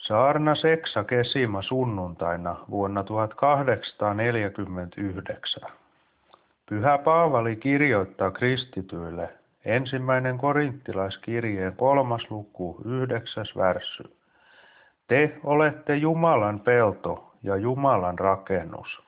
Saarna Seksa Kesima sunnuntaina vuonna 1849. Pyhä Paavali kirjoittaa kristityille 1. Korinttilaiskirjeen 3. luku 9. värssy. Te olette Jumalan pelto ja Jumalan rakennus.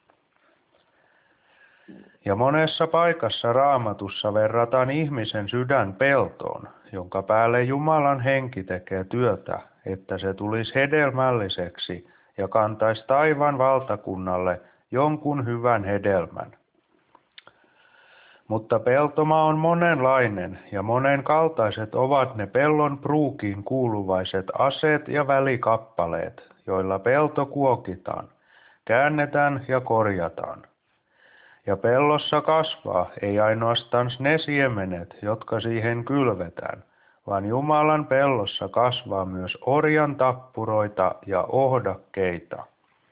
Ja monessa paikassa Raamatussa verrataan ihmisen sydän peltoon, jonka päälle Jumalan henki tekee työtä, että se tulisi hedelmälliseksi ja kantaisi taivaan valtakunnalle jonkun hyvän hedelmän. Mutta peltomaa on monenlainen ja monenkaltaiset ovat ne pellon pruukiin kuuluvaiset aseet ja välikappaleet, joilla pelto kuokitaan, käännetään ja korjataan. Ja pellossa kasvaa ei ainoastaan ne siemenet, jotka siihen kylvetään, vaan Jumalan pellossa kasvaa myös orjan tappuroita ja ohdakkeita.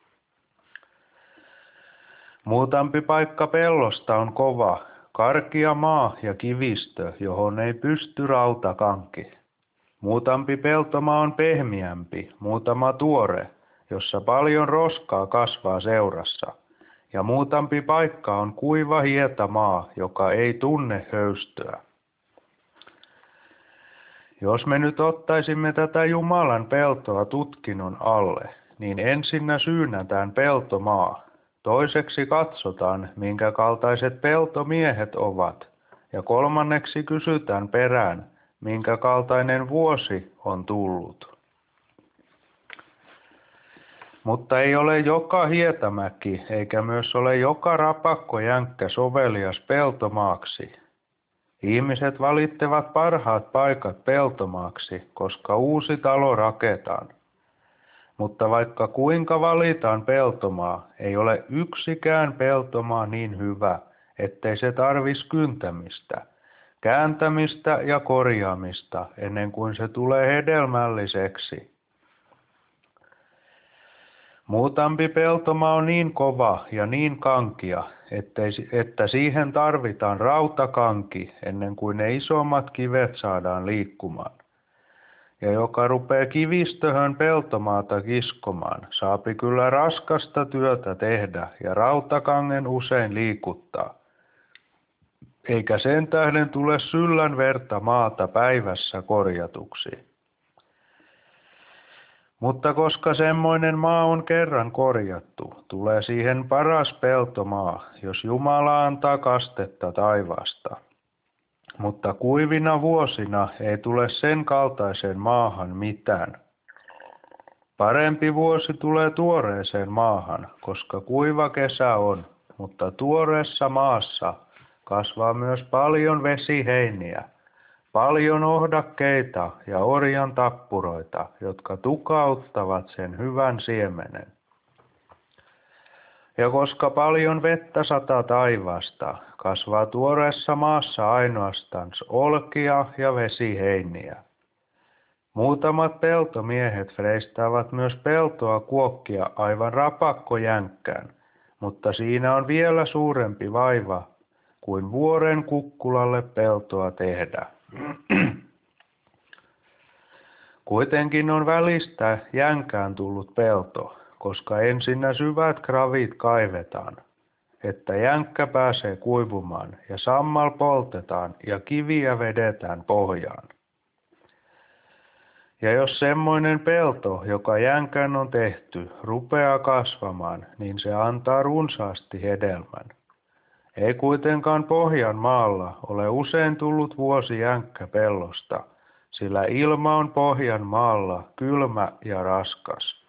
Muutampi paikka pellosta on kova, karkea maa ja kivistö, johon ei pysty rautakanki. Muutampi peltomaa on pehmeämpi, muutama tuore, jossa paljon roskaa kasvaa seurassa. Ja muutampi paikka on kuiva hietamaa, joka ei tunne höystöä. Jos me nyt ottaisimme tätä Jumalan peltoa tutkinnon alle, niin ensinnä syynätään peltomaa. Toiseksi katsotaan, minkä kaltaiset peltomiehet ovat, ja kolmanneksi kysytään perään, minkä kaltainen vuosi on tullut. Mutta ei ole joka hietamäki, eikä myös ole joka rapakkojänkkä sovelias peltomaaksi. Ihmiset valittavat parhaat paikat peltomaaksi, koska uusi talo raketaan. Mutta vaikka kuinka valitaan peltomaa, ei ole yksikään peltomaa niin hyvä, ettei se tarvitsisi kyntämistä, kääntämistä ja korjaamista ennen kuin se tulee hedelmälliseksi. Muutampi peltomaa on niin kova ja niin kankia, että siihen tarvitaan rautakanki ennen kuin ne isommat kivet saadaan liikkumaan. Ja joka rupeaa kivistöhön peltomaata kiskomaan, saapi kyllä raskasta työtä tehdä ja rautakangen usein liikuttaa. Eikä sen tähden tule syllän verta maata päivässä korjatuksi. Mutta koska semmoinen maa on kerran korjattu, tulee siihen paras peltomaa, jos Jumala antaa kastetta taivaasta. Mutta kuivina vuosina ei tule sen kaltaiseen maahan mitään. Parempi vuosi tulee tuoreeseen maahan, koska kuiva kesä on, mutta tuoreessa maassa kasvaa myös paljon vesiheiniä, paljon ohdakkeita ja orjan tappuroita, jotka tukauttavat sen hyvän siemenen. Ja koska paljon vettä sataa taivaasta, kasvaa tuoreessa maassa ainoastaan olkia ja vesiheiniä. Muutamat peltomiehet freistaavat myös peltoa kuokkia aivan rapakkojänkkään, mutta siinä on vielä suurempi vaiva kuin vuoren kukkulalle peltoa tehdä. Kuitenkin on välistä jänkään tullut pelto, koska ensinnä syvät kravit kaivetaan, että jänkkä pääsee kuivumaan ja sammal poltetaan ja kiviä vedetään pohjaan. Ja jos semmoinen pelto, joka jänkään on tehty, rupeaa kasvamaan, niin se antaa runsaasti hedelmän. Ei kuitenkaan Pohjan maalla ole usein tullut vuosi jänkkä pellosta, sillä ilma on Pohjan maalla kylmä ja raskas.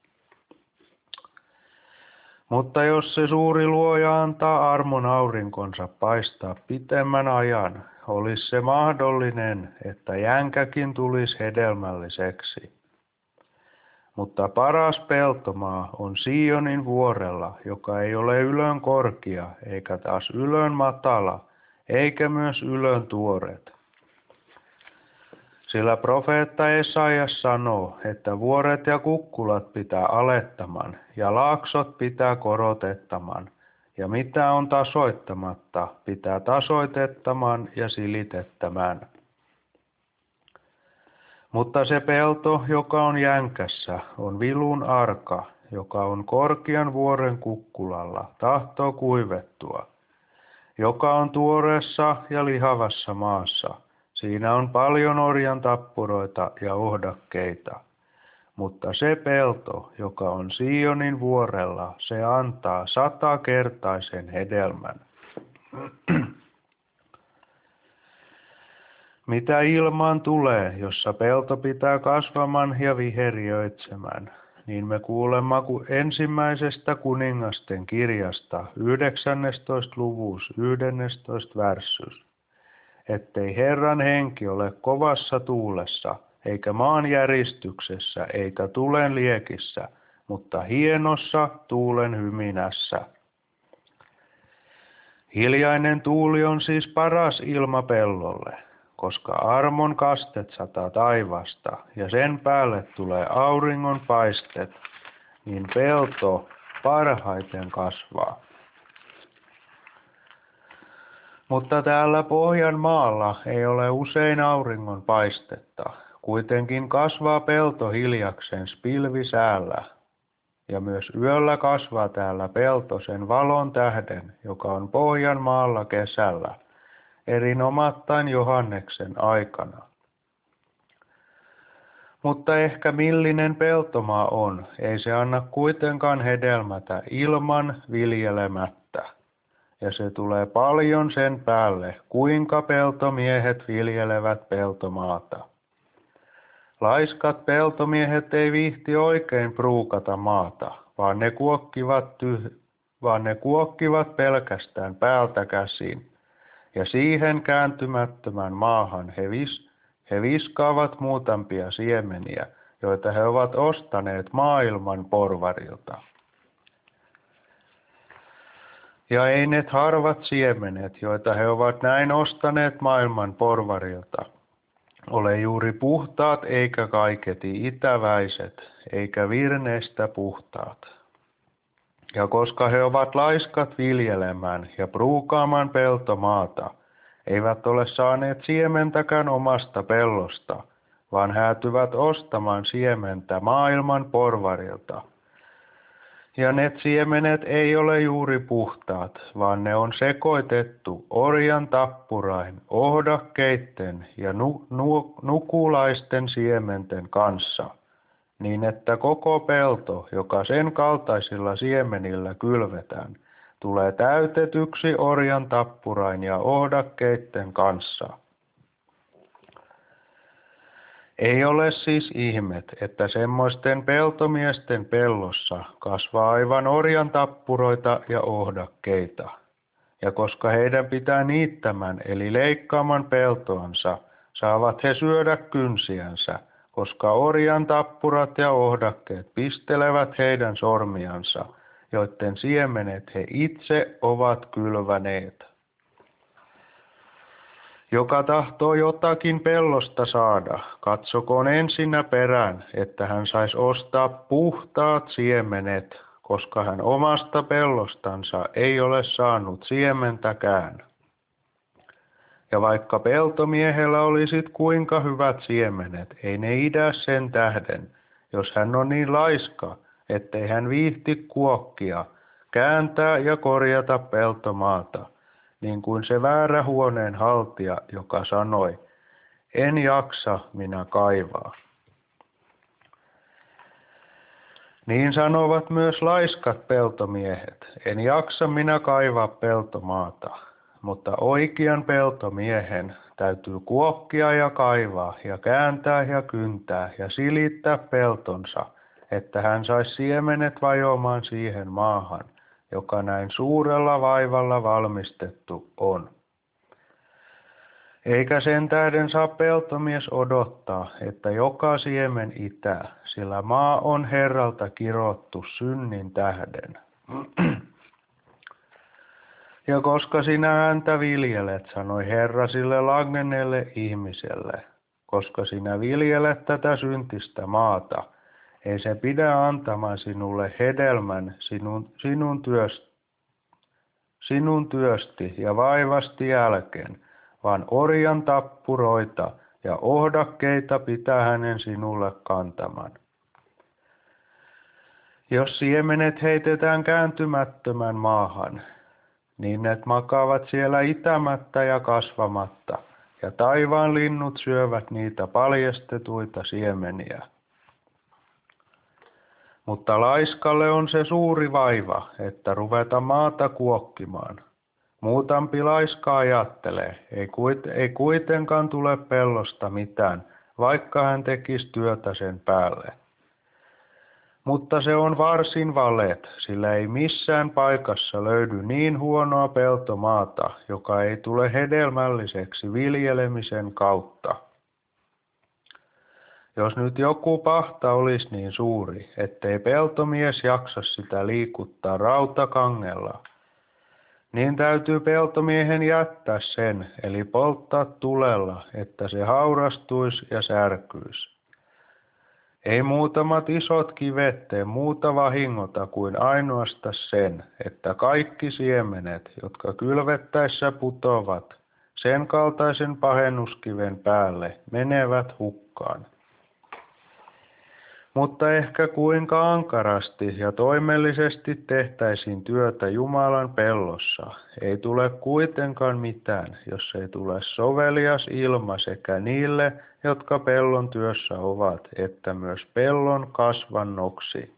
Mutta jos se suuri luoja antaa armon aurinkonsa paistaa pitemmän ajan, olisi se mahdollinen, että jänkäkin tulisi hedelmälliseksi. Mutta paras peltomaa on Sionin vuorella, joka ei ole ylön korkea, eikä taas ylön matala, eikä myös ylön tuoret. Sillä profeetta Esaias sanoo, että vuoret ja kukkulat pitää alettaman, ja laaksot pitää korotettaman, ja mitä on tasoittamatta, pitää tasoitettaman ja silitettämän. Mutta se pelto, joka on jänkässä, on vilun arka, joka on korkean vuoren kukkulalla, tahtoo kuivettua, joka on tuoreessa ja lihavassa maassa. Siinä on paljon orjan tappuroita ja ohdakkeita. Mutta se pelto, joka on Sionin vuorella, se antaa 100-kertaisen hedelmän. Mitä ilmaan tulee, jossa pelto pitää kasvaman ja viheriöitsemän, niin me kuulemme ensimmäisestä kuningasten kirjasta 19. luvus 11. värssys, ettei Herran henki ole kovassa tuulessa, eikä maan järistyksessä, eikä tulen liekissä, mutta hienossa tuulen hyminässä. Hiljainen tuuli on siis paras ilma pellolle, koska armon kastet sataa taivasta ja sen päälle tulee auringon paistet, niin pelto parhaiten kasvaa. Mutta täällä Pohjanmaalla ei ole usein auringon paistetta. Kuitenkin kasvaa pelto hiljakseen pilvisäällä. Ja myös yöllä kasvaa täällä pelto sen valon tähden, joka on Pohjanmaalla kesällä, erinomattain Johanneksen aikana. Mutta ehkä millinen peltomaa on, ei se anna kuitenkaan hedelmätä ilman viljelemättä. Ja se tulee paljon sen päälle, kuinka peltomiehet viljelevät peltomaata. Laiskat peltomiehet ei viihti oikein pruukata maata, vaan ne kuokkivat pelkästään päältä käsin. Ja siihen kääntymättömän maahan he viskaavat muutamia siemeniä, joita he ovat ostaneet maailman porvarilta. Ja ei ne harvat siemenet, joita he ovat näin ostaneet maailman porvarilta, ole juuri puhtaat eikä kaiketi itäväiset, eikä virneistä puhtaat. Ja koska he ovat laiskat viljelemään ja pruukaamaan peltomaata, eivät ole saaneet siementäkään omasta pellosta, vaan häätyvät ostamaan siementä maailman porvarilta. Ja ne siemenet ei ole juuri puhtaat, vaan ne on sekoitettu orjan tappurain, ohdakkeitten ja nukulaisten siementen kanssa, niin että koko pelto, joka sen kaltaisilla siemenillä kylvetään, tulee täytetyksi orjan tappurain ja ohdakkeitten kanssa. Ei ole siis ihmet, että semmoisten peltomiesten pellossa kasvaa aivan orjan tappuroita ja ohdakkeita. Ja koska heidän pitää niittämän eli leikkaaman peltoansa, saavat he syödä kynsiänsä, koska orjan tappurat ja ohdakkeet pistelevät heidän sormiansa, joiden siemenet he itse ovat kylväneet. Joka tahtoo jotakin pellosta saada, katsokoon ensinnä perään, että hän saisi ostaa puhtaat siemenet, koska hän omasta pellostansa ei ole saanut siementäkään. Ja vaikka peltomiehellä olisit kuinka hyvät siemenet, ei ne idä sen tähden, jos hän on niin laiska, ettei hän viihti kuokkia, kääntää ja korjata peltomaata. Niin kuin se väärä huoneen haltija, joka sanoi, en jaksa minä kaivaa. Niin sanovat myös laiskat peltomiehet, en jaksa minä kaivaa peltomaata, mutta oikean peltomiehen täytyy kuokkia ja kaivaa ja kääntää ja kyntää ja silittää peltonsa, että hän saisi siemenet vajoamaan siihen maahan, joka näin suurella vaivalla valmistettu on. Eikä sen tähden saa peltomies odottaa, että joka siemen itää, sillä maa on Herralta kirottu synnin tähden. Ja koska sinä häntä viljelet, sanoi Herra sille langenneelle ihmiselle, koska sinä viljelet tätä syntistä maata, ei se pidä antamaan sinulle hedelmän sinun työsti ja vaivasti jälkeen, vaan orjan tappuroita ja ohdakkeita pitää hänen sinulle kantaman. Jos siemenet heitetään kääntymättömän maahan, niin ne makaavat siellä itämättä ja kasvamatta, ja taivaan linnut syövät niitä paljastetuita siemeniä. Mutta laiskalle on se suuri vaiva, että ruveta maata kuokkimaan. Muutampi laiska ajattelee, ei kuitenkaan tule pellosta mitään, vaikka hän tekisi työtä sen päälle. Mutta se on varsin valet, sillä ei missään paikassa löydy niin huonoa peltomaata, joka ei tule hedelmälliseksi viljelemisen kautta. Jos nyt joku pahta olisi niin suuri, ettei peltomies jaksa sitä liikuttaa rautakangella, niin täytyy peltomiehen jättää sen, eli polttaa tulella, että se haurastuisi ja särkyisi. Ei muutamat isot kivet tee muuta vahingota kuin ainoastaan sen, että kaikki siemenet, jotka kylvettäessä putoavat sen kaltaisen pahennuskiven päälle, menevät hukkaan. Mutta ehkä kuinka ankarasti ja toimellisesti tehtäisiin työtä Jumalan pellossa, ei tule kuitenkaan mitään, jos ei tule sovelias ilma sekä niille, jotka pellon työssä ovat, että myös pellon kasvannoksi.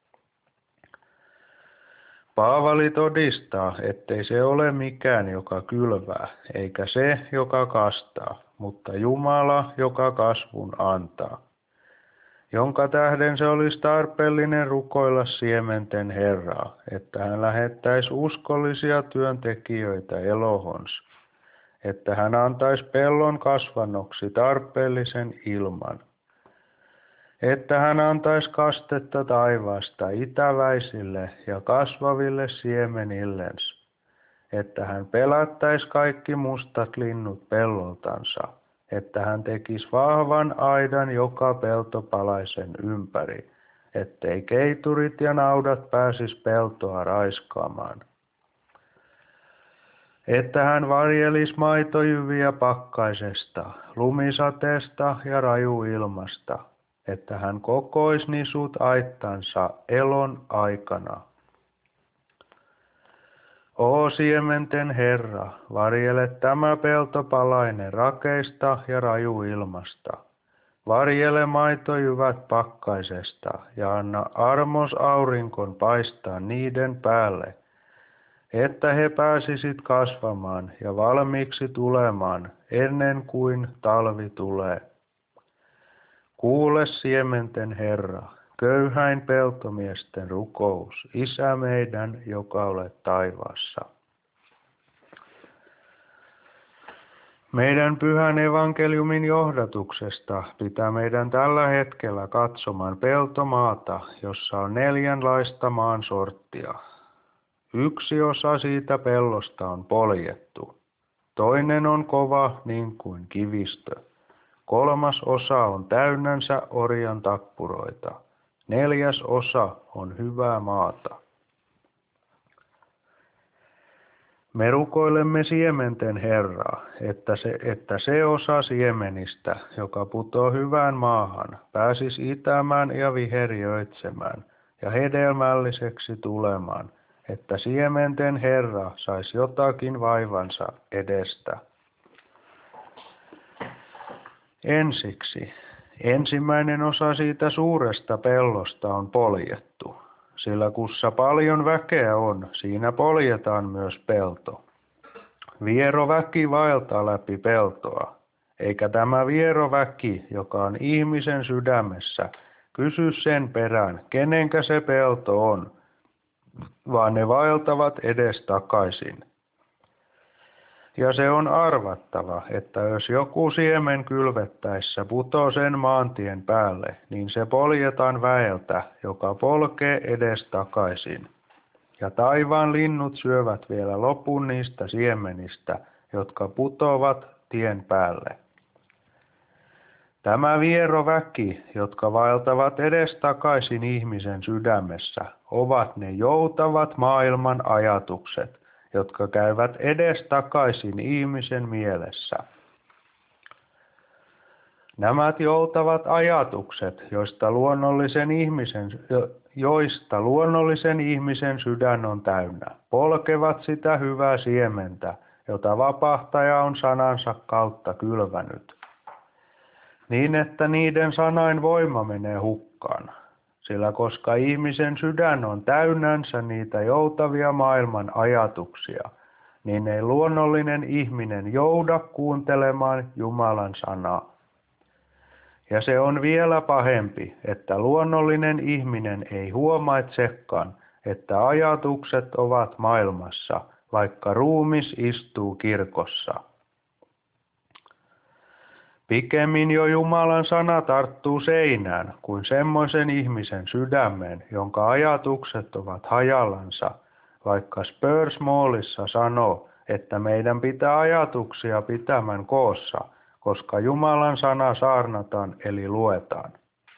Paavali todistaa, ettei se ole mikään, joka kylvää, eikä se, joka kastaa, mutta Jumala, joka kasvun antaa, jonka tähden se olisi tarpeellinen rukoilla siementen Herraa, että hän lähettäisi uskollisia työntekijöitä elohons, että hän antaisi pellon kasvannoksi tarpeellisen ilman, että hän antaisi kastetta taivaasta itäväisille ja kasvaville siemenillensä, että hän pelättäisi kaikki mustat linnut pelloltansa, että hän tekisi vahvan aidan joka peltopalaisen ympäri, ettei keiturit ja naudat pääsisi peltoa raiskaamaan. Että hän varjelisi maitojyviä pakkaisesta, lumisateesta ja rajuilmasta, että hän kokoisi nisut aittansa elon aikana. O siementen Herra, varjele tämä peltopalainen rakeista ja rajuilmasta. Varjele maitojyvät pakkaisesta ja anna armos aurinkon paistaa niiden päälle, että he pääsisit kasvamaan ja valmiiksi tulemaan ennen kuin talvi tulee. Kuule siementen Herra, köyhäin peltomiesten rukous, Isä meidän, joka olet taivaassa. Meidän pyhän evankeliumin johdatuksesta pitää meidän tällä hetkellä katsomaan peltomaata, jossa on 4 maan sorttia. Yksi osa siitä pellosta on poljettu. Toinen on kova niin kuin kivistö. 3. osa on täynnänsä orjan tappuroita. 4. osa on hyvää maata. Me rukoilemme siementen Herraa, että se osa siemenistä, joka putoo hyvään maahan, pääsisi itämään ja viheriöitsemään ja hedelmälliseksi tulemaan, että siementen Herra saisi jotakin vaivansa edestä. Ensiksi, ensimmäinen osa siitä suuresta pellosta on poljettu, sillä kussa paljon väkeä on, siinä poljetaan myös pelto. Viero väki vaeltaa läpi peltoa, eikä tämä viero väki, joka on ihmisen sydämessä, kysy sen perään, kenenkä se pelto on, vaan ne vaeltavat edestakaisin. Ja se on arvattava, että jos joku siemen kylvettäessä putoo sen maantien päälle, niin se poljetaan väeltä, joka polkee edestakaisin. Ja taivaan linnut syövät vielä lopun niistä siemenistä, jotka putoavat tien päälle. Tämä viero väki, jotka vaeltavat edestakaisin ihmisen sydämessä, ovat ne joutavat maailman ajatukset, jotka käyvät edestakaisin ihmisen mielessä. Nämä joutavat ajatukset, joista luonnollisen ihmisen sydän on täynnä, polkevat sitä hyvää siementä, jota vapahtaja on sanansa kautta kylvänyt, niin että niiden sanain voima menee hukkaan. Sillä koska ihmisen sydän on täynnänsä niitä joutavia maailman ajatuksia, niin ei luonnollinen ihminen jouda kuuntelemaan Jumalan sanaa. Ja se on vielä pahempi, että luonnollinen ihminen ei huomaitsekaan, että ajatukset ovat maailmassa, vaikka ruumis istuu kirkossa. Pikemmin jo Jumalan sana tarttuu seinään kuin semmoisen ihmisen sydämeen, jonka ajatukset ovat hajallansa, vaikka Spurs Mallissa sanoo, että meidän pitää ajatuksia pitämään koossa, koska Jumalan sana saarnataan eli luetaan.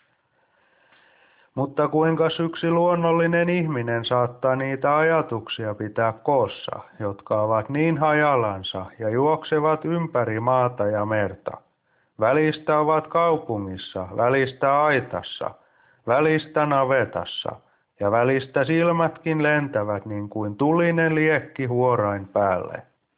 Mutta kuinka yksi luonnollinen ihminen saattaa niitä ajatuksia pitää koossa, jotka ovat niin hajallansa ja juoksevat ympäri maata ja merta? Välistä ovat kaupungissa, välistä aitassa, välistä navetassa ja välistä silmätkin lentävät niin kuin tulinen liekki huorain päälle.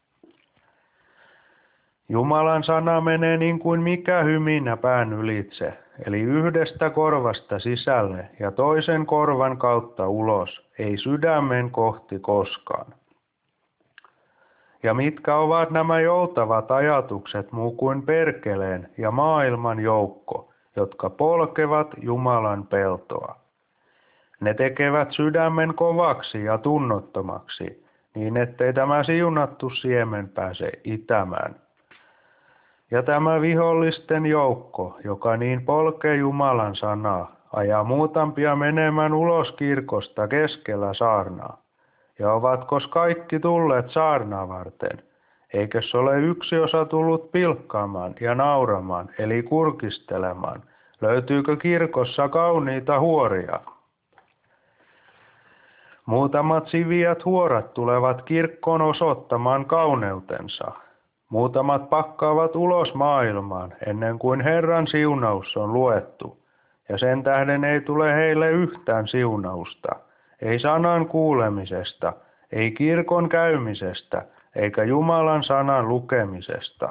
Jumalan sana menee niin kuin mikä hyminä pään ylitse, eli yhdestä korvasta sisälle ja toisen korvan kautta ulos, ei sydämen kohti koskaan. Ja mitkä ovat nämä joutavat ajatukset muu kuin perkeleen ja maailman joukko, jotka polkevat Jumalan peltoa? Ne tekevät sydämen kovaksi ja tunnottomaksi, niin ettei tämä siunattu siemen pääse itämään. Ja tämä vihollisten joukko, joka niin polkee Jumalan sanaa, ajaa muutampia menemään ulos kirkosta keskellä saarnaa. Ja ovatkos kaikki tulleet saarnaa varten? Eikös ole yksi osa tullut pilkkaamaan ja nauramaan, eli kurkistelemaan? Löytyykö kirkossa kauniita huoria? Muutamat siviät huorat tulevat kirkkoon osoittamaan kauneutensa. Muutamat pakkaavat ulos maailmaan ennen kuin Herran siunaus on luettu, ja sen tähden ei tule heille yhtään siunausta, ei sanan kuulemisesta, ei kirkon käymisestä, eikä Jumalan sanan lukemisesta.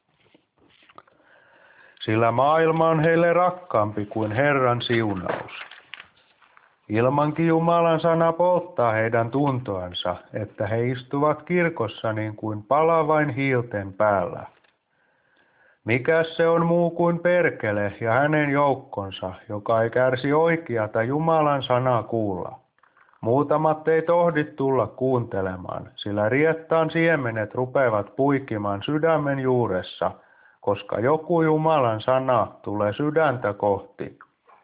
Sillä maailma on heille rakkaampi kuin Herran siunaus. Ilmankin Jumalan sana polttaa heidän tuntoansa, että he istuvat kirkossa niin kuin palavain hiilten päällä. Mikäs se on muu kuin perkele ja hänen joukkonsa, joka ei kärsi oikeata Jumalan sanaa kuulla? Muutamat ei tohdi tulla kuuntelemaan, sillä riettaan siemenet rupeavat puikimaan sydämen juuressa, koska joku Jumalan sana tulee sydäntä kohti.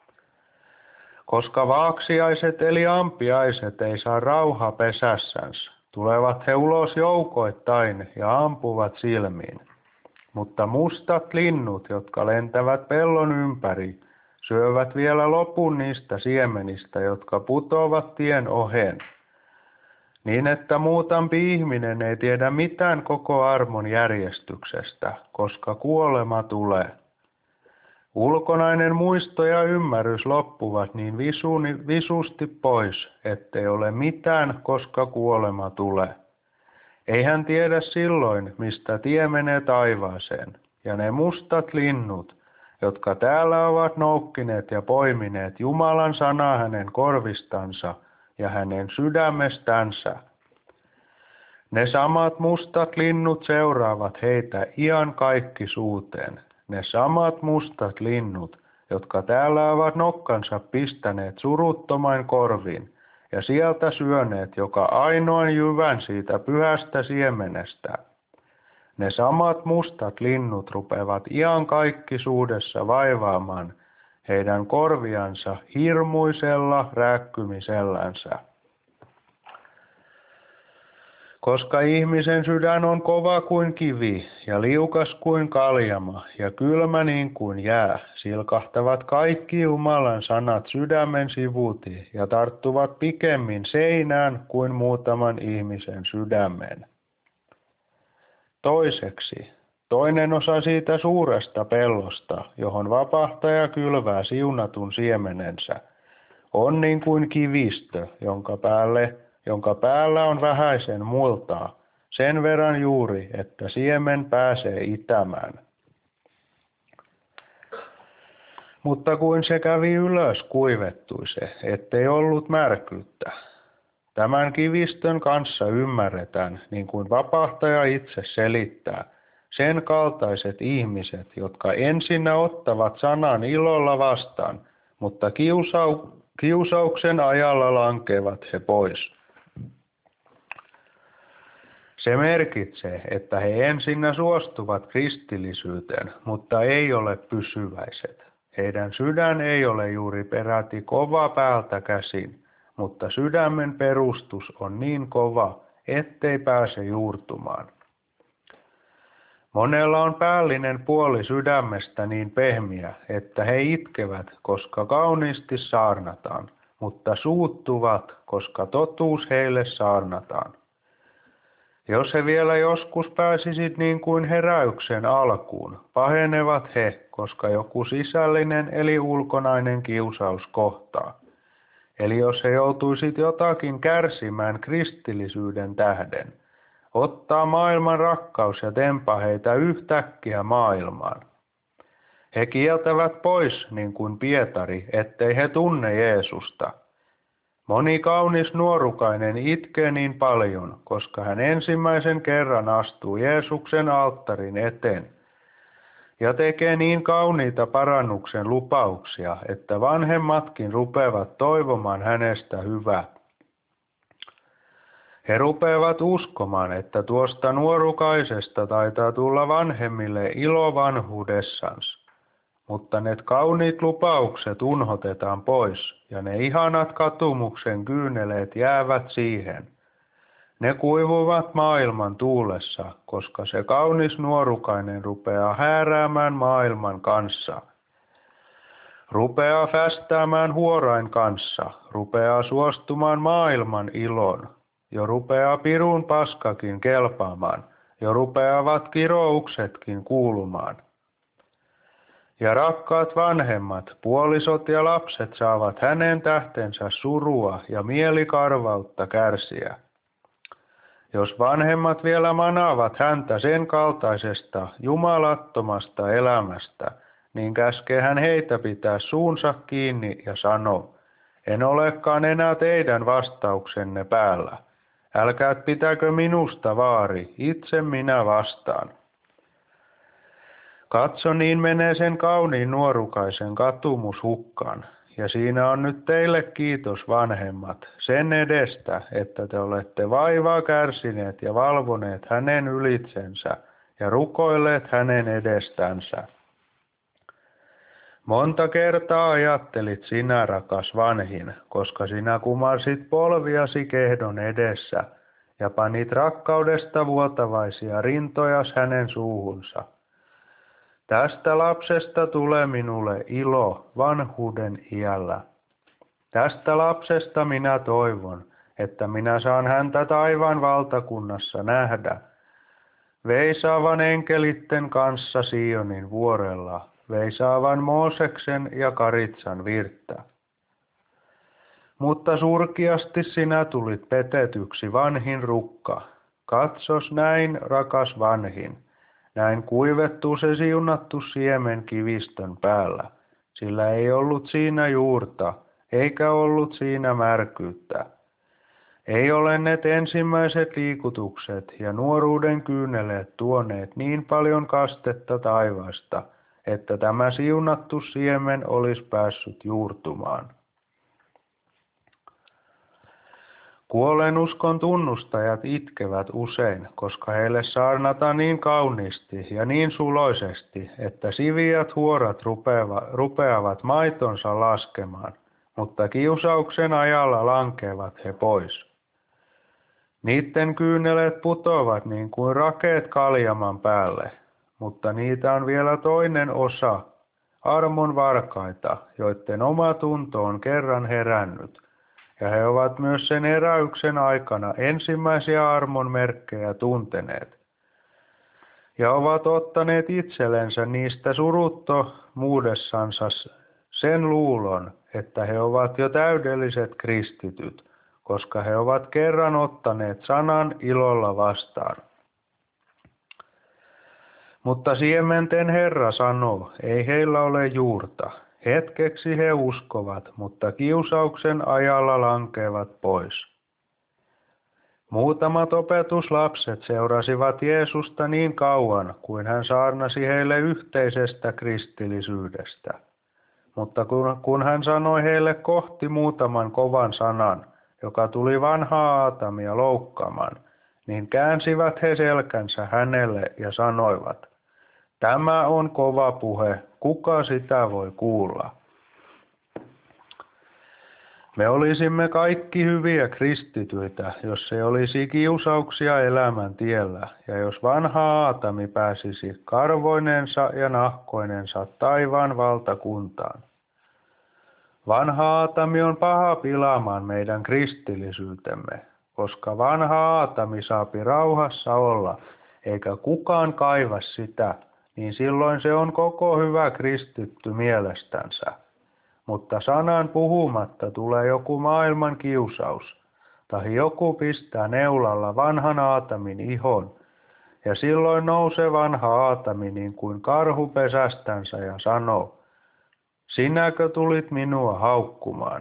Koska vaaksiaiset eli ampiaiset ei saa rauha pesässänsä, tulevat he ulos joukoittain ja ampuvat silmiin. Mutta mustat linnut, jotka lentävät pellon ympäri, syövät vielä lopun niistä siemenistä, jotka putoavat tien oheen, niin että muutampi ihminen ei tiedä mitään koko armon järjestyksestä, koska kuolema tulee. Ulkonainen muisto ja ymmärrys loppuvat niin visusti pois, ettei ole mitään, koska kuolema tulee. Ei hän tiedä silloin, mistä tie menee taivaaseen, ja ne mustat linnut, jotka täällä ovat noukkineet ja poimineet Jumalan sanaa hänen korvistansa ja hänen sydämestänsä. Ne samat mustat linnut seuraavat heitä iankaikkisuuteen. Ne samat mustat linnut, jotka täällä ovat nokkansa pistäneet suruttomain korviin ja sieltä syöneet joka ainoan jyvän siitä pyhästä siemenestä. Ne samat mustat linnut rupeavat iankaikkisuudessa vaivaamaan heidän korviansa hirmuisella rääkkymisellänsä. Koska ihmisen sydän on kova kuin kivi ja liukas kuin kaljama ja kylmä niin kuin jää, silkahtavat kaikki Jumalan sanat sydämen sivuti ja tarttuvat pikemmin seinään kuin muutaman ihmisen sydämeen. Toiseksi, Toinen osa siitä suuresta pellosta, johon vapahtaja kylvää siunatun siemenensä, on niin kuin kivistö, jonka päällä on vähäisen multaa, sen verran juuri, että siemen pääsee itämään. Mutta kuin se kävi ylös, kuivettui se, ettei ollut märkyyttä. Tämän kivistön kanssa ymmärretään, niin kuin vapahtaja itse selittää, sen kaltaiset ihmiset, jotka ensinnä ottavat sanan ilolla vastaan, mutta kiusauksen ajalla lankevat he pois. Se merkitsee, että he ensinnä suostuvat kristillisyyteen, mutta ei ole pysyväiset. Heidän sydän ei ole juuri peräti kova päältä käsin, mutta sydämen perustus on niin kova, ettei pääse juurtumaan. Monella on päällinen puoli sydämestä niin pehmiä, että he itkevät, koska kauniisti saarnataan, mutta suuttuvat, koska totuus heille saarnataan. Jos he vielä joskus pääsisit niin kuin heräyksen alkuun, pahenevat he, koska joku sisällinen eli ulkonainen kiusaus kohtaa. Eli jos he joutuisit jotakin kärsimään kristillisyyden tähden, ottaa maailman rakkaus ja tempaa heitä yhtäkkiä maailmaan. He kieltävät pois, niin kuin Pietari, ettei he tunne Jeesusta. Moni kaunis nuorukainen itkee niin paljon, koska hän ensimmäisen kerran astuu Jeesuksen alttarin eteen ja tekee niin kauniita parannuksen lupauksia, että vanhemmatkin rupeavat toivomaan hänestä hyvää. He rupeavat uskomaan, että tuosta nuorukaisesta taitaa tulla vanhemmille ilo vanhuudessans. Mutta ne kauniit lupaukset unhotetaan pois, ja ne ihanat katumuksen kyyneleet jäävät siihen. Ne kuivuvat maailman tuulessa, koska se kaunis nuorukainen rupeaa hääräämään maailman kanssa. Rupeaa fästäämään huorain kanssa, rupeaa suostumaan maailman ilon. Jo rupeaa pirun paskakin kelpaamaan, jo rupeavat kirouksetkin kuulumaan. Ja rakkaat vanhemmat, puolisot ja lapset saavat hänen tähtensä surua ja mielikarvautta kärsiä. Jos vanhemmat vielä manaavat häntä sen kaltaisesta jumalattomasta elämästä, niin käskee hän heitä pitää suunsa kiinni ja sanoo, en olekaan enää teidän vastauksenne päällä. Älkää pitäkö minusta vaari, itse minä vastaan. Katso, niin menee sen kauniin nuorukaisen katumus hukkaan, ja siinä on nyt teille kiitos vanhemmat, sen edestä, että te olette vaivaa kärsineet ja valvoneet hänen ylitsensä ja rukoilleet hänen edestänsä. Monta kertaa ajattelit sinä, rakas vanhin, koska sinä kumarsit polviasi kehdon edessä ja panit rakkaudesta vuotavaisia rintojas hänen suuhunsa. Tästä lapsesta tulee minulle ilo vanhuuden iällä. Tästä lapsesta minä toivon, että minä saan häntä taivaan valtakunnassa nähdä, veisaavan enkelitten kanssa Sionin vuorella, veisaavan Mooseksen ja Karitsan virttä. Mutta surkiasti sinä tulit petetyksi, vanhin rukka. Katsos näin, rakas vanhin. Näin kuivettuu se siunattu siemen kivistön päällä, sillä ei ollut siinä juurta, eikä ollut siinä märkyyttä. Ei ole ne ensimmäiset liikutukset ja nuoruuden kyyneleet tuoneet niin paljon kastetta taivaasta, että tämä siunattu siemen olisi päässyt juurtumaan. Kuolleen uskon tunnustajat itkevät usein, koska heille saarnataan niin kauniisti ja niin suloisesti, että siviät huorat rupeavat maitonsa laskemaan, mutta kiusauksen ajalla lankeavat he pois. Niiden kyyneleet putoavat niin kuin rakeet kaljaman päälle, mutta niitä on vielä toinen osa, armon varkaita, joiden oma tunto on kerran herännyt. Ja he ovat myös sen eräyksen aikana ensimmäisiä armon merkkejä tunteneet. ja ovat ottaneet itsellensä niistä suruttomuudessansa sen luulon, että he ovat jo täydelliset kristityt, koska he ovat kerran ottaneet sanan ilolla vastaan. Mutta siementen Herra sanoo, ei heillä ole juurta. Hetkeksi he uskovat, mutta kiusauksen ajalla lankeavat pois. Muutamat opetuslapset seurasivat Jeesusta niin kauan, kuin hän saarnasi heille yhteisestä kristillisyydestä. Mutta kun hän sanoi heille kohti muutaman kovan sanan, joka tuli vanhaa Aatamia loukkaamaan, niin käänsivät he selkänsä hänelle ja sanoivat, tämä on kova puhe, kuka sitä voi kuulla? Me olisimme kaikki hyviä kristityitä, jos ei olisi kiusauksia elämän tiellä, ja jos vanha Aatami pääsisi karvoinensa ja nahkoinensa taivaan valtakuntaan. Vanha Aatami on paha pilaamaan meidän kristillisyytemme, koska vanha Aatami saapi rauhassa olla, eikä kukaan kaiva sitä, niin silloin se on koko hyvä kristitty mielestänsä. Mutta sanan puhumatta tulee joku maailman kiusaus, tai joku pistää neulalla vanhan Aatamin ihon, ja silloin nousee vanha Aatami niin kuin karhu pesästänsä ja sanoo, sinäkö tulit minua haukkumaan?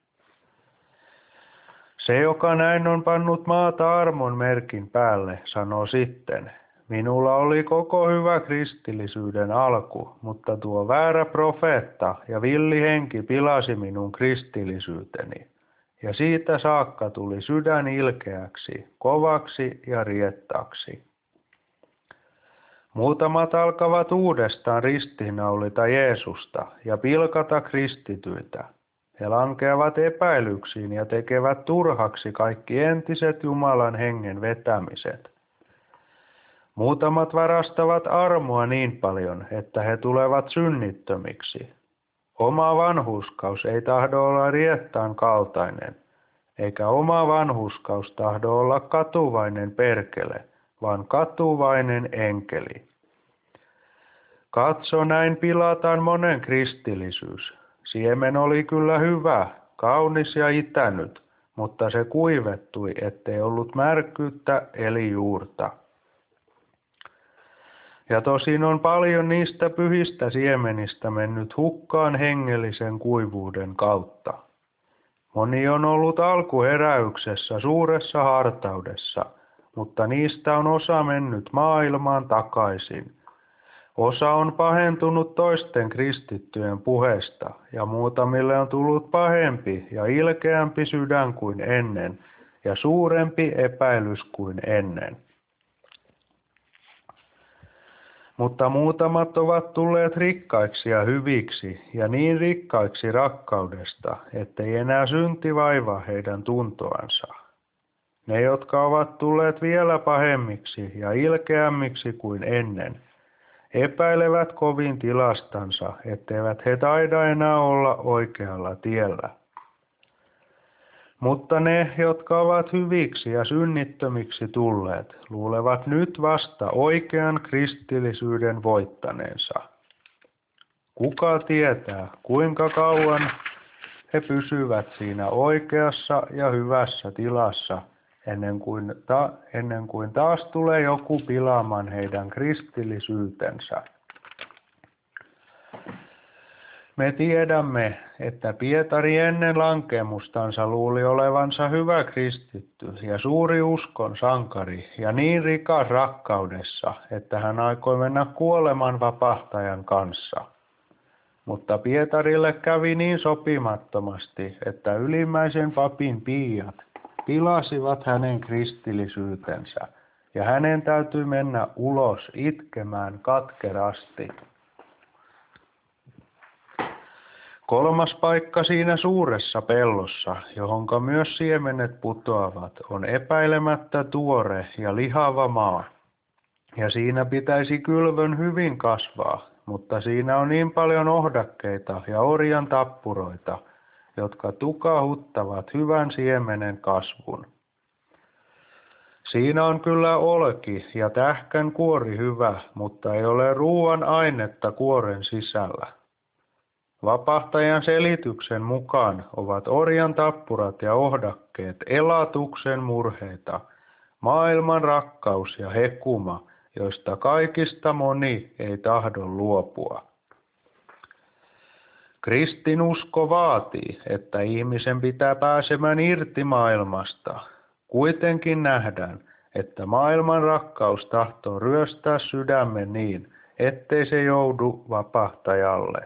Se, joka näin on pannut maata armon merkin päälle, sanoo sitten, minulla oli koko hyvä kristillisyyden alku, mutta tuo väärä profeetta ja villi henki pilasi minun kristillisyyteni. Ja siitä saakka tuli sydän ilkeäksi, kovaksi ja riettaaksi. Muutamat alkavat uudestaan ristiinnaulita Jeesusta ja pilkata kristityitä. He lankeavat epäilyksiin ja tekevät turhaksi kaikki entiset Jumalan hengen vetämiset. Muutamat varastavat armoa niin paljon, että he tulevat synnittömiksi. Oma vanhurskaus ei tahdo olla riettaan kaltainen, eikä oma vanhurskaus tahdo olla katuvainen perkele, vaan katuvainen enkeli. Katso, näin pilataan monen kristillisyys. Siemen oli kyllä hyvä, kaunis ja itänyt, mutta se kuivettui, ettei ollut märkyyttä eli juurta. Ja tosin on paljon niistä pyhistä siemenistä mennyt hukkaan hengellisen kuivuuden kautta. Moni on ollut alkuheräyksessä suuressa hartaudessa, mutta niistä on osa mennyt maailmaan takaisin. Osa on pahentunut toisten kristittyjen puheesta, ja muutamille on tullut pahempi ja ilkeämpi sydän kuin ennen, ja suurempi epäilys kuin ennen. Mutta muutamat ovat tulleet rikkaiksi ja hyviksi, ja niin rikkaiksi rakkaudesta, ettei enää synti vaivaa heidän tuntoansa. Ne, jotka ovat tulleet vielä pahemmiksi ja ilkeämmiksi kuin ennen, epäilevät kovin tilastansa, etteivät he taida enää olla oikealla tiellä. Mutta ne, jotka ovat hyviksi ja synnittömiksi tulleet, luulevat nyt vasta oikean kristillisyyden voittaneensa. Kuka tietää, kuinka kauan he pysyvät siinä oikeassa ja hyvässä tilassa, ennen kuin taas tulee joku pilaamaan heidän kristillisyytensä. Me tiedämme, että Pietari ennen lankemustansa luuli olevansa hyvä kristitty ja suuri uskon sankari ja niin rikas rakkaudessa, että hän aikoi mennä kuoleman vapahtajan kanssa. Mutta Pietarille kävi niin sopimattomasti, että ylimmäisen papin piiat pilasivat hänen kristillisyytensä ja hänen täytyi mennä ulos itkemään katkerasti. Kolmas paikka siinä suuressa pellossa, johonka myös siemenet putoavat, on epäilemättä tuore ja lihava maa. Ja siinä pitäisi kylvön hyvin kasvaa, mutta siinä on niin paljon ohdakkeita ja orjan tappuroita, jotka tukahuttavat hyvän siemenen kasvun. Siinä on kyllä olki ja tähkän kuori hyvä, mutta ei ole ruoan ainetta kuoren sisällä. Vapahtajan selityksen mukaan ovat orjan tappurat ja ohdakkeet elatuksen murheita, maailman rakkaus ja hekuma, joista kaikista moni ei tahdo luopua. Kristinusko vaatii, että ihmisen pitää pääsemään irti maailmasta. Kuitenkin nähdään, että maailman rakkaus tahtoo ryöstää sydämen niin, ettei se joudu vapahtajalle.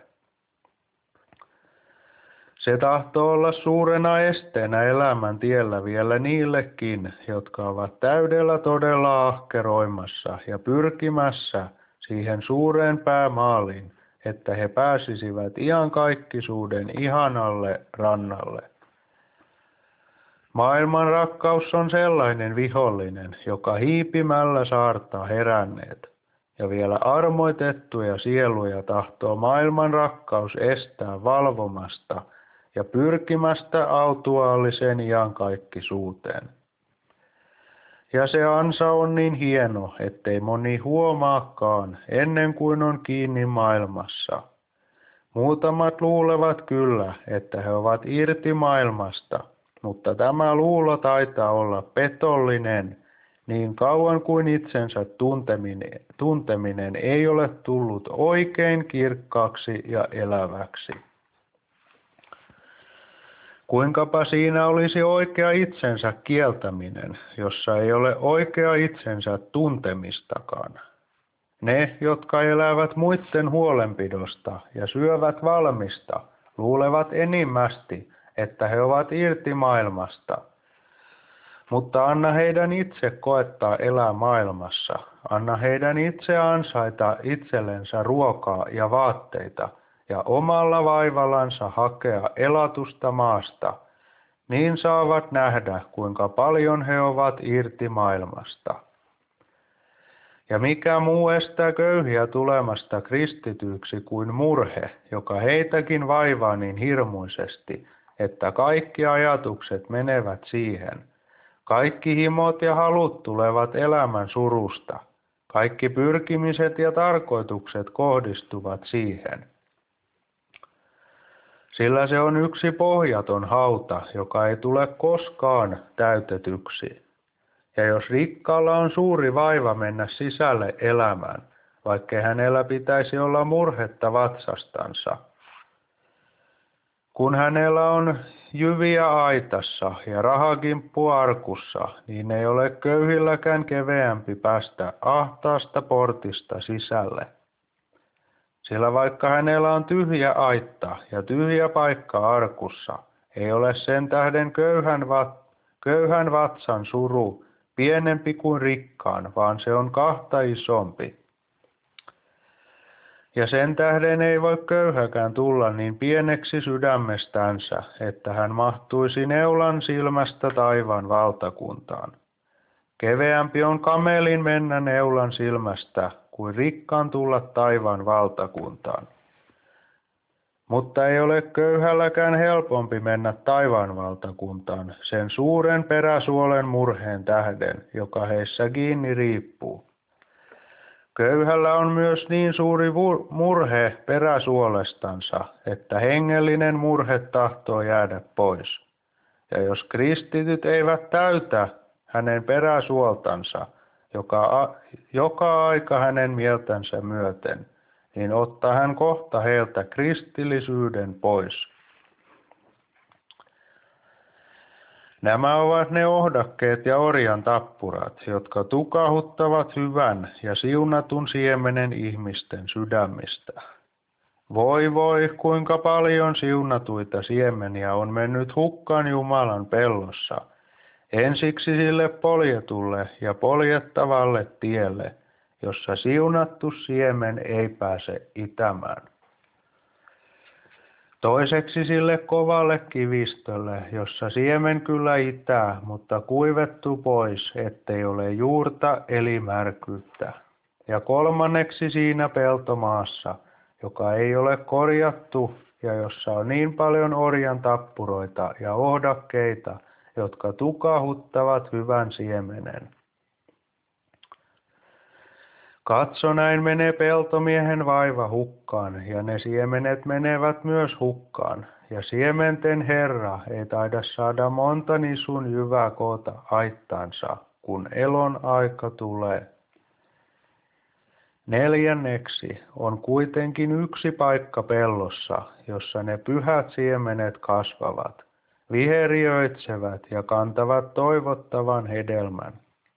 Se tahtoo olla suurena esteenä elämän tiellä vielä niillekin, jotka ovat täydellä todella ahkeroimassa ja pyrkimässä siihen suureen päämaaliin, että he pääsisivät iankaikkisuuden ihanalle rannalle. Maailman rakkaus on sellainen vihollinen, joka hiipimällä saartaa heränneet, ja vielä armoitettuja sieluja tahtoo maailman rakkaus estää valvomasta ja pyrkimästä autuaalliseen iankaikkisuuteen. Ja se ansa on niin hieno, ettei moni huomaakaan ennen kuin on kiinni maailmassa. Muutamat luulevat kyllä, että he ovat irti maailmasta, mutta tämä luulo taitaa olla petollinen niin kauan kuin itsensä tunteminen ei ole tullut oikein kirkkaaksi ja eläväksi. Kuinkapa siinä olisi oikea itsensä kieltäminen, jossa ei ole oikea itsensä tuntemistakaan. Ne, jotka elävät muiden huolenpidosta ja syövät valmista, luulevat enimmästi, että he ovat irti maailmasta. Mutta anna heidän itse koettaa elää maailmassa. Anna heidän itse ansaita itsellensä ruokaa ja vaatteita ja omalla vaivallansa hakea elatusta maasta. Niin saavat nähdä, kuinka paljon he ovat irti maailmasta. Ja mikä muu estää köyhiä tulemasta kristityiksi kuin murhe, joka heitäkin vaivaa niin hirmuisesti, että kaikki ajatukset menevät siihen. Kaikki himot ja halut tulevat elämän surusta. Kaikki pyrkimiset ja tarkoitukset kohdistuvat siihen. Sillä se on yksi pohjaton hauta, joka ei tule koskaan täytetyksi. Ja jos rikkaalla on suuri vaiva mennä sisälle elämään, vaikkei hänellä pitäisi olla murhetta vatsastansa, kun hänellä on jyviä aitassa ja rahakimppu arkussa, niin ei ole köyhilläkään keveämpi päästä ahtaasta portista sisälle. Sillä vaikka hänellä on tyhjä aitta ja tyhjä paikka arkussa, ei ole sen tähden köyhän vatsan suru pienempi kuin rikkaan, vaan se on kahta isompi. Ja sen tähden ei voi köyhäkään tulla niin pieneksi sydämestänsä, että hän mahtuisi neulan silmästä taivaan valtakuntaan. Keveämpi on kamelin mennä neulan silmästä kuin rikkaan tulla taivaan valtakuntaan. Mutta ei ole köyhälläkään helpompi mennä taivaan valtakuntaan sen suuren peräsuolen murheen tähden, joka heissä kiinni riippuu. Köyhällä on myös niin suuri murhe peräsuolestansa, että hengellinen murhe tahtoo jäädä pois. Ja jos kristityt eivät täytä hänen peräsuoltansa, joka aika hänen mieltänsä myöten, niin ottaa hän kohta heiltä kristillisyyden pois. Nämä ovat ne ohdakkeet ja orjan tappurat, jotka tukahuttavat hyvän ja siunatun siemenen ihmisten sydämistä. Voi voi, kuinka paljon siunatuita siemeniä on mennyt hukkaan Jumalan pellossa, ensiksi sille poljetulle ja poljettavalle tielle, jossa siunattu siemen ei pääse itämään. Toiseksi sille kovalle kivistölle, jossa siemen kyllä itää, mutta kuivettu pois, ettei ole juurta eli märkyyttä. Ja kolmanneksi siinä peltomaassa, joka ei ole korjattu ja jossa on niin paljon orjan tappuroita ja ohdakkeita, jotka tukahuttavat hyvän siemenen. Katso, näin menee peltomiehen vaiva hukkaan, ja ne siemenet menevät myös hukkaan. Ja siementen Herra ei taida saada monta nisun jyvää koota aittaansa, kun elon aika tulee. 4. On kuitenkin yksi paikka pellossa, jossa ne pyhät siemenet kasvavat, viheriöitsevät ja kantavat toivottavan hedelmän.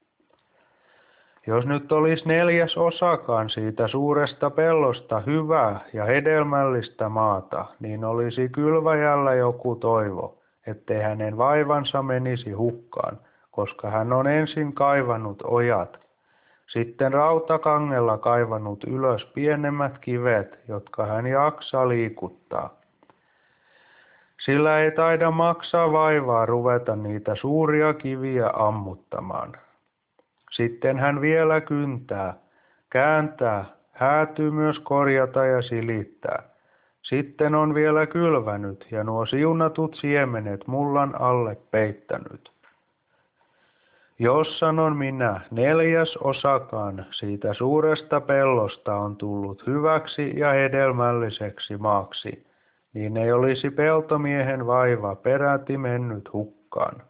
Jos nyt olisi 1/4 siitä suuresta pellosta hyvää ja hedelmällistä maata, niin olisi kylväjällä joku toivo, ettei hänen vaivansa menisi hukkaan, koska hän on ensin kaivannut ojat, sitten rautakangella kaivannut ylös pienemmät kivet, jotka hän jaksaa liikuttaa. Sillä ei taida maksaa vaivaa ruveta niitä suuria kiviä ammuttamaan. Sitten hän vielä kyntää, kääntää, häätyy myös korjata ja silittää. Sitten on vielä kylvänyt ja nuo siunatut siemenet mullan alle peittänyt. Jos sanon minä, 4/4 siitä suuresta pellosta on tullut hyväksi ja hedelmälliseksi maaksi, niin ei olisi peltomiehen vaiva peräti mennyt hukkaan.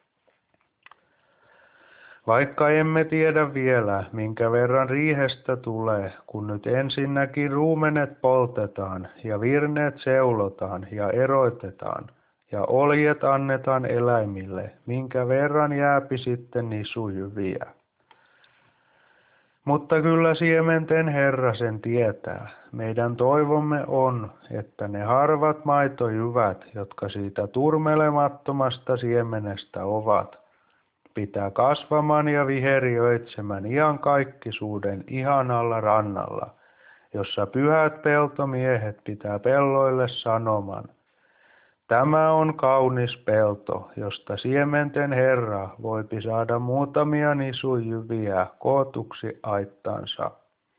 Vaikka emme tiedä vielä, minkä verran riihestä tulee, kun nyt ensinnäkin ruumenet poltetaan ja virneet seulotaan ja erotetaan ja oljet annetaan eläimille, minkä verran jääpi sitten nisujyviä. Mutta kyllä siementen Herra sen tietää. Meidän toivomme on, että ne harvat maitojyvät, jotka siitä turmelemattomasta siemenestä ovat, pitää kasvamaan ja viheriöitsemään iankaikkisuuden ihanalla rannalla, jossa pyhät peltomiehet pitää pelloille sanoman. Tämä on kaunis pelto, josta siementen Herra voipi saada muutamia nisujyviä kootuksi aittaansa.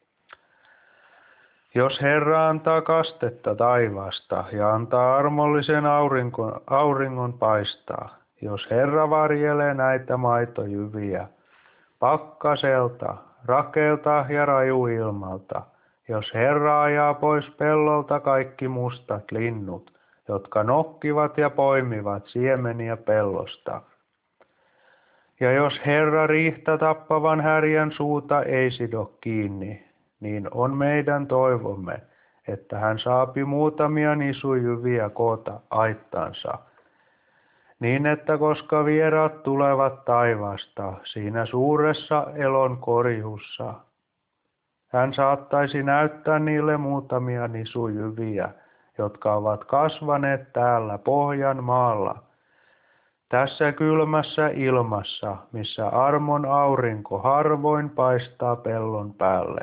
Jos Herra antaa kastetta taivaasta ja antaa armollisen auringon paistaa, jos Herra varjelee näitä maitojyviä pakkaselta, rakeelta ja rajuilmalta, jos Herra ajaa pois pellolta kaikki mustat linnut, jotka nokkivat ja poimivat siemeniä pellosta, ja jos Herra riihtä tappavan härjän suuta ei sido kiinni, niin on meidän toivomme, että hän saapi muutamia nisujyviä koota aittaansa, niin että koska vieraat tulevat taivaasta siinä suuressa elon korjussa, hän saattaisi näyttää niille muutamia nisujyviä, jotka ovat kasvaneet täällä pohjan maalla, tässä kylmässä ilmassa, missä armon aurinko harvoin paistaa pellon päälle.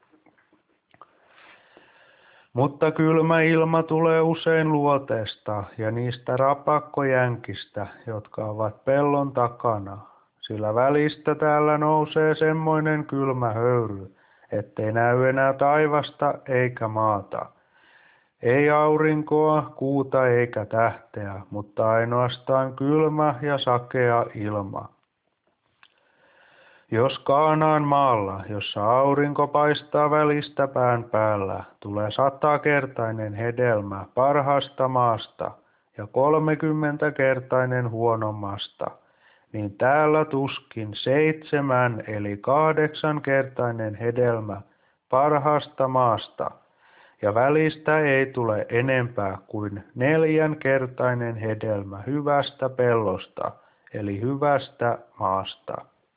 Mutta kylmä ilma tulee usein luoteesta ja niistä rapakkojänkistä, jotka ovat pellon takana, sillä välistä täällä nousee semmoinen kylmä höyry, ettei näy enää taivasta eikä maata. Ei aurinkoa, kuuta eikä tähteä, mutta ainoastaan kylmä ja sakea ilma. Jos Kaanaan maalla, jossa aurinko paistaa välistä pään päällä, tulee 100-kertainen hedelmä parhaasta maasta ja 30-kertainen huonommasta, niin täällä tuskin 7 eli 8-kertainen hedelmä parhaasta maasta, ja välistä ei tule enempää kuin 4-kertainen hedelmä hyvästä pellosta, eli hyvästä maasta.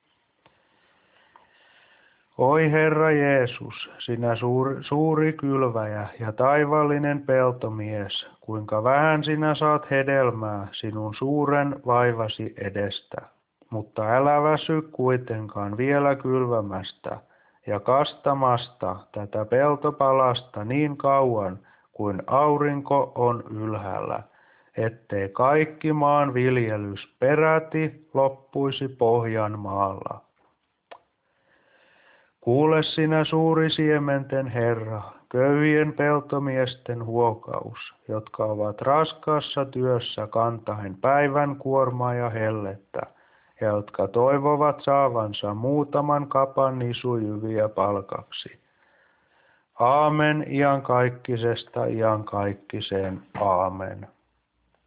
Oi Herra Jeesus, sinä suuri kylväjä ja taivaallinen peltomies, kuinka vähän sinä saat hedelmää sinun suuren vaivasi edestä. Mutta älä väsy kuitenkaan vielä kylvämästä ja kastamasta tätä peltopalasta niin kauan kuin aurinko on ylhäällä, ettei kaikki maan viljelys peräti loppuisi pohjan maalla. Kuule sinä suuri siementen Herra, köyhien peltomiesten huokaus, jotka ovat raskaassa työssä kantaen päivän kuormaa ja hellettä, ja jotka toivovat saavansa muutaman kapan nisujyviä palkaksi. Aamen, iankaikkisesta iankaikkiseen, aamen.